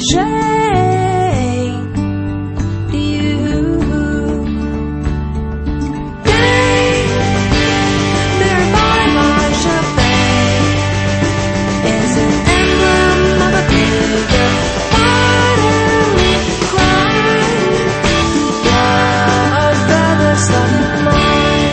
to you. There by my champagne is an emblem of a bigger watery crime. Blood feathers stuck in mine.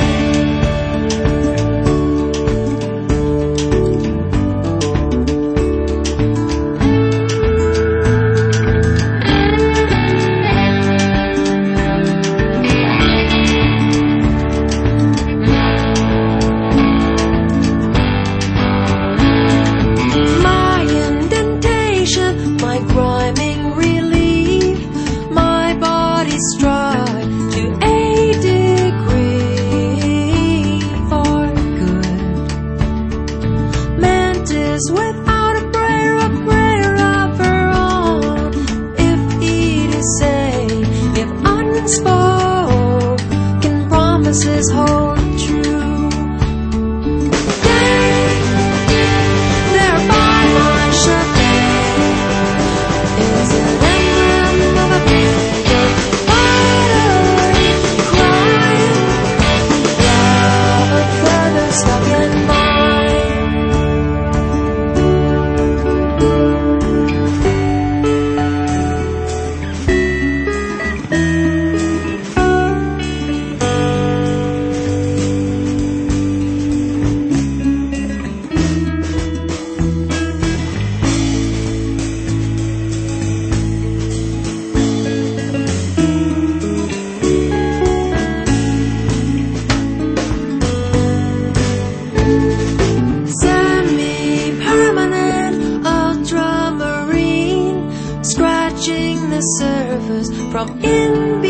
My rhyming relief, my body strive to a degree for good. Mantis without a prayer of her own. If it is safe, if unspoken promises hold true. Scratching the surface from in between.